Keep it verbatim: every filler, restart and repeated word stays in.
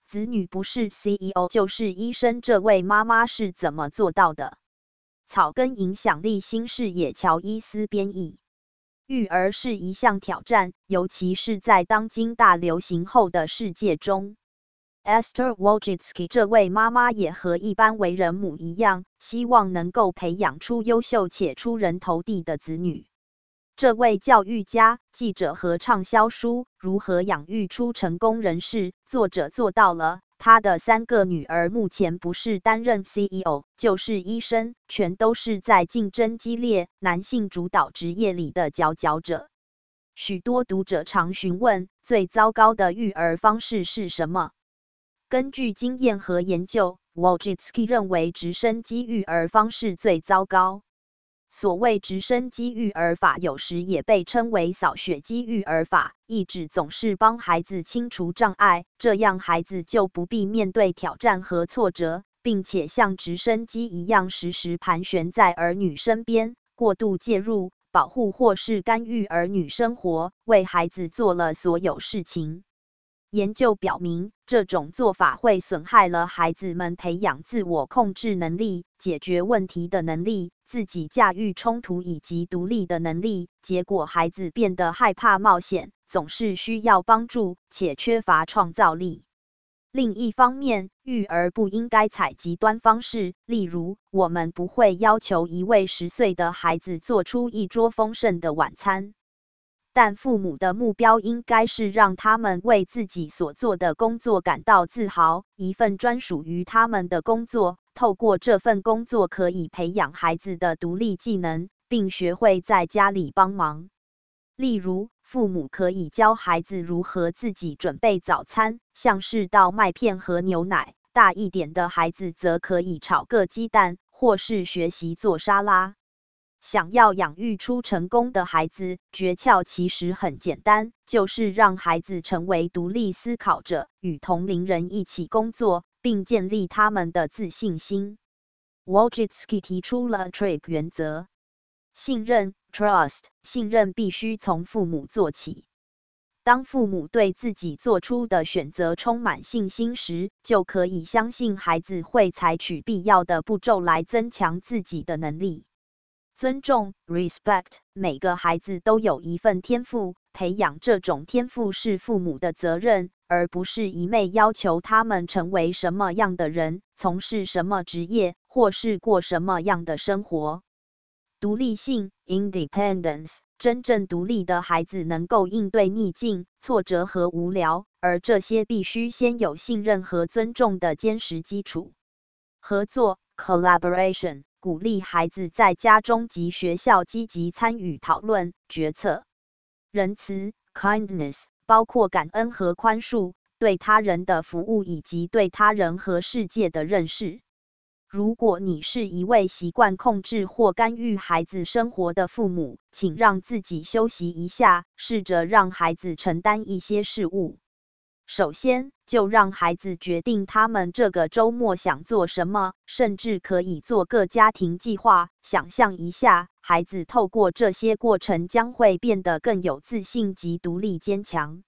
子女不是 C E O 就是医生，这位妈妈是怎么做到的？草根影响力新视野，乔伊斯编译。育儿是一项挑战，尤其是在当今大流行后的世界中。Esther Wojcicki 这位妈妈也和一般为人母一样，希望能够培养出优秀且出人头地的子女。这位教育家、记者和畅销书《如何养育出成功人士》作者做到了。他的三个女儿目前不是担任 C E O， 就是医生，全都是在竞争激烈、男性主导职业里的佼佼者。许多读者常询问，最糟糕的育儿方式是什么？根据经验和研究 ，Wojcicki 认为直升机育儿方式最糟糕。所谓直升机育儿法，有时也被称为扫雪机育儿法，意指总是帮孩子清除障碍，这样孩子就不必面对挑战和挫折，并且像直升机一样时时盘旋在儿女身边，过度介入、保护或是干预儿女生活，为孩子做了所有事情。研究表明，这种做法会损害了孩子们培养自我控制能力、解决问题的能力、自己驾驭冲突以及独立的能力，结果孩子变得害怕冒险，总是需要帮助，且缺乏创造力。另一方面，育儿不应该采极端方式，例如，我们不会要求一位十岁的孩子做出一桌丰盛的晚餐。但父母的目标应该是让他们为自己所做的工作感到自豪，一份专属于他们的工作，透过这份工作可以培养孩子的独立技能，并学会在家里帮忙。例如，父母可以教孩子如何自己准备早餐，像是倒麦片和牛奶，大一点的孩子则可以炒个鸡蛋，或是学习做沙拉。想要养育出成功的孩子，诀窍其实很简单，就是让孩子成为独立思考者，与同龄人一起工作，并建立他们的自信心。Wojcicki 提出了 T R I P 原则，信任 Trust， 信任必须从父母做起。当父母对自己做出的选择充满信心时，就可以相信孩子会采取必要的步骤来增强自己的能力。尊重 respect， 每个孩子都有一份天赋，培养这种天赋是父母的责任，而不是一昧要求他们成为什么样的人，从事什么职业，或是过什么样的生活。独立性 independence， 真正独立的孩子能够应对逆境、挫折和无聊，而这些必须先有信任和尊重的坚实基础。合作 collaboration，鼓励孩子在家中及学校积极参与讨论、决策。仁慈 kindness， 包括感恩和宽恕，对他人的服务以及对他人和世界的认识。如果你是一位习惯控制或干预孩子生活的父母，请让自己休息一下，试着让孩子承担一些事务。首先，就让孩子决定他们这个周末想做什么，甚至可以做个家庭计划。想象一下，孩子透过这些过程将会变得更有自信及独立坚强。